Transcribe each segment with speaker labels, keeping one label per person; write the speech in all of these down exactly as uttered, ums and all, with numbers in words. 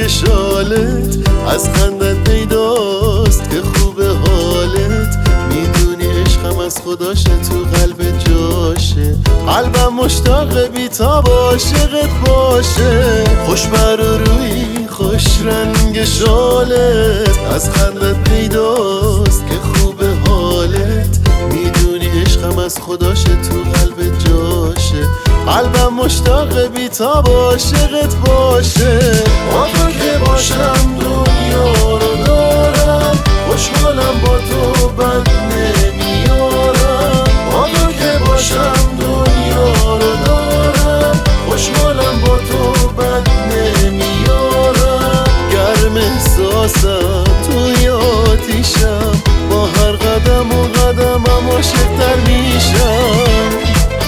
Speaker 1: رنگ شالت از خندت پیداست که خوب حالت. میدونی عشقم از خداشه تو قلب جاشه، قلبم مشتاق بی تاب عاشقت باشه. خوش بر و روی خوش رنگ شالت از خندت پیداست که خوب حالت. میدونی عشقم از خداشه تو قلب جاشه، قلبم مشتاق بی تاب عاشقت باشه. با تو که باشم دنیا رو دارم، خوشحالم با تو بد نمیارم. با تو که باشم دنیا رو دارم، خوشحالم با تو بد نمیارم. گرم احساسم توی آتیشم، با هر قدم و قدمم عاشق‌تر میشم.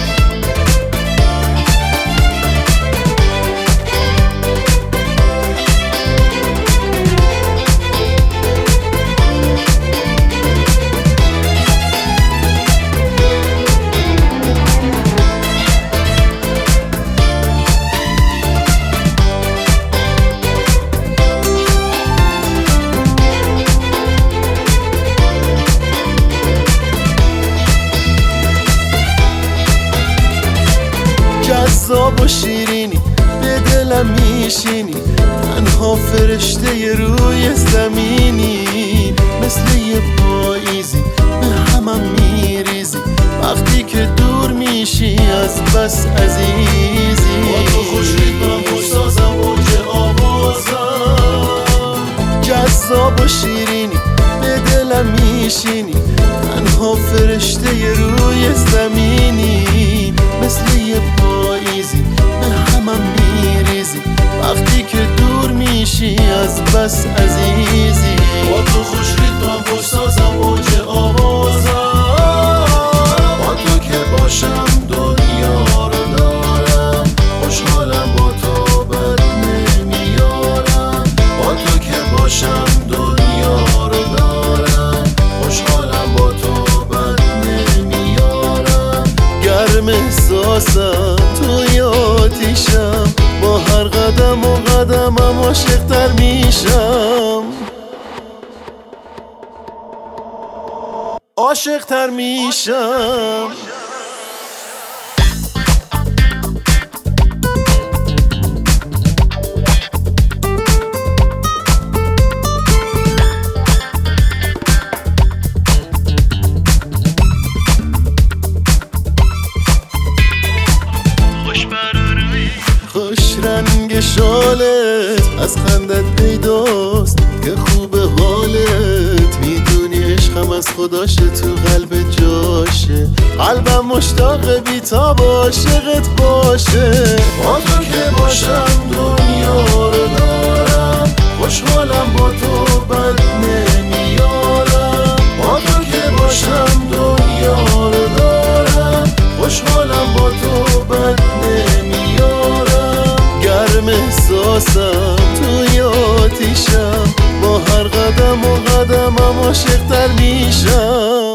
Speaker 1: جذاب و شیرینی به دلم میشینی، تنها فرشته روی زمینی. مثل یه پاییزی به همم میریزی، وقتی که دور میشی از بس عزیزی. با تو خوش ریتمم خوش سازم موج آوازم. جذاب و شیرینی به دلم میشینی، تنها فرشته روی زمینی. مثل یه پاییزی به همم میریزی، وقتی که دور میشی از بس عزیزی. با تو خوش ریتمم خوش سازم موج آوازم. با تو که باشم دنیا رو دارم، خوشحالم با تو بد نمیارم. با تو که باشم دنیا رو دارم، خوشحالم با تو بد نمیارم. گرم احساسم توی آتیشم، با هر قدم و قدمم عاشق‌تر میشم. عاشق‌تر میشم. خوش رنگ شالت از خندت پیداست که خوب حالت. میدونی عشقم از خداشه تو قلب جاشه، قلبم مشتاق بی تاب عاشقت باشه. با تو که باشم دنیا رو دارم، خوشحالم با تو بد نمیارم. با تو که باشم دنیا رو دارم، خوشحالم با تو بد نمیارم. گرم احساسم توی آتیشم، با هر قدم و قدمم عاشق‌تر میشم.